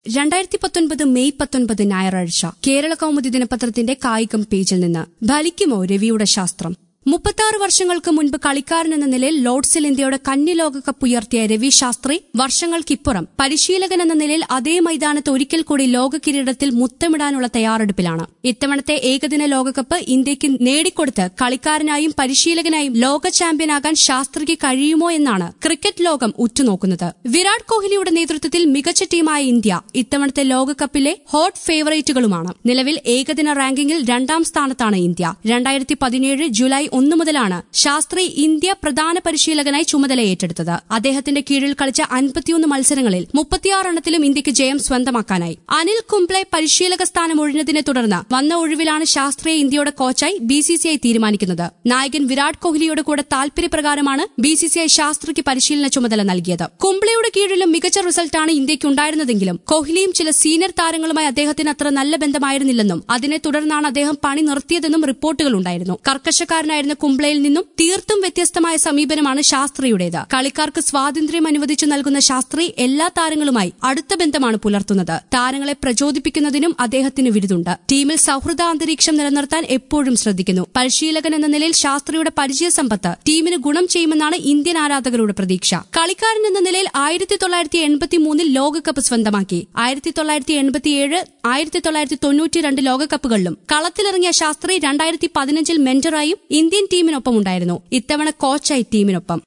2019 May 19 ഞായറാഴ്ച കേരള കൗമുദി ദിനപത്രത്തിന്റെ കായികം പേജിൽ നിന്ന് ഫലിക്കുമോ രവിയുടെ ശാസ്ത്രം. 36 വർഷങ്ങൾക്ക് മുൻപ് കളിക്കാരൻ എന്ന നിലയിൽ ലോർഡ്സിൽ ഇന്ത്യയുടെ കന്നി ലോകകപ്പ് ഉയർത്തിയ രവി ശാസ്ത്രി വർഷങ്ങൾക്കിപ്പുറം പരിശീലകൻ എന്ന നിലയിൽ അതേ മൈതാനത്ത് ഒരിക്കൽ കൂടി ലോക കിരീടത്തിൽ മുത്തമിടാനുള്ള തയ്യാറെടുപ്പിലാണ്. ഇത്തവണത്തെ ഏകദിന ലോകകപ്പ് ഇന്ത്യക്ക് നേടിക്കൊടുത്ത് കളിക്കാരനായും പരിശീലകനായും ലോക ചാമ്പ്യനാകാൻ ശാസ്ത്രിക്ക് കഴിയുമോ എന്നാണ് ക്രിക്കറ്റ് ലോകം ഉറ്റുനോക്കുന്നത്. വിരാട് കോഹ്ലിയുടെ നേതൃത്വത്തിൽ മികച്ച ടീമായ ഇന്ത്യ ഇത്തവണത്തെ ലോകകപ്പിലെ ഹോട്ട് ഫേവറേറ്റുകളുമാണ്. നിലവിൽ ഏകദിന റാങ്കിങ്ങിൽ 2ാം സ്ഥാനത്താണ് ഇന്ത്യ. 2017 ജൂലൈ 1 മുതലാണ് ശാസ്ത്രി ഇന്ത്യ പ്രധാന പരിശീലകനായി ചുമതല ഏറ്റെടുത്തത്. അദ്ദേഹത്തിന്റെ കീഴിൽ കളിച്ച 51 മത്സരങ്ങളിൽ 36 എണ്ണത്തിലും ഇന്ത്യക്ക് ജയം സ്വന്തമാക്കാനായി. അനിൽ കുംബ്ലെ പരിശീലക സ്ഥാനം ഒഴിഞ്ഞതിനെ തുടർന്ന് വന്ന ഒഴിവിലാണ് ശാസ്ത്രിയെ ഇന്ത്യയുടെ കോച്ചായി BCCI തീരുമാനിക്കുന്നത്. നായകൻ വിരാട് കോഹ്ലിയുടെ കൂടെ താൽപര്യപ്രകാരമാണ് BCCI ശാസ്ത്രിക്ക് പരിശീലന ചുമതല നൽകിയത്. കുംബ്ലെയുടെ കീഴിലും മികച്ച റിസൾട്ടാണ് ഇന്ത്യയ്ക്കുണ്ടായിരുന്നതെങ്കിലും കോഹ്ലിയും ചില സീനിയർ താരങ്ങളുമായി അദ്ദേഹത്തിന് അത്ര നല്ല ബന്ധമായിരുന്നില്ലെന്നും അതിനെ തുടർന്നാണ് അദ്ദേഹം പണി നിർത്തിയതെന്നും റിപ്പോർട്ടുകളുണ്ടായിരുന്നു. കർക്കശക്കാരനായ കുംബ്ലെയിൽ നിന്നും തീർത്തും വ്യത്യസ്തമായ സമീപനമാണ് ശാസ്ത്രിയുടേത്. കളിക്കാർക്ക് സ്വാതന്ത്ര്യം അനുവദിച്ചു നൽകുന്ന ശാസ്ത്രി എല്ലാ താരങ്ങളുമായി അടുത്ത ബന്ധമാണ് പുലർത്തുന്നത്. താരങ്ങളെ പ്രചോദിപ്പിക്കുന്നതിനും അദ്ദേഹത്തിന് വിരുദുണ്ട്. ടീമിൽ സൌഹൃദ അന്തരീക്ഷം നിലനിർത്താൻ എപ്പോഴും ശ്രദ്ധിക്കുന്നു. പരിശീലകൻ എന്ന നിലയിൽ ശാസ്ത്രിയുടെ പരിചയസമ്പത്ത് ടീമിന് ഗുണം ചെയ്യുമെന്നാണ് ഇന്ത്യൻ ആരാധകരുടെ പ്രതീക്ഷ. കളിക്കാരൻ എന്ന നിലയിൽ 1983 ലോകകപ്പ് സ്വന്തമാക്കി. 1987, 1992 ലോകകപ്പുകളിലും കളത്തിലിറങ്ങിയ ശാസ്ത്രി 2015 മെന്ററായും ഇന്ത്യൻ ടീമിനൊപ്പമുണ്ടായിരുന്നു. ഇത്തവണ കോച്ചായി ടീമിനൊപ്പം.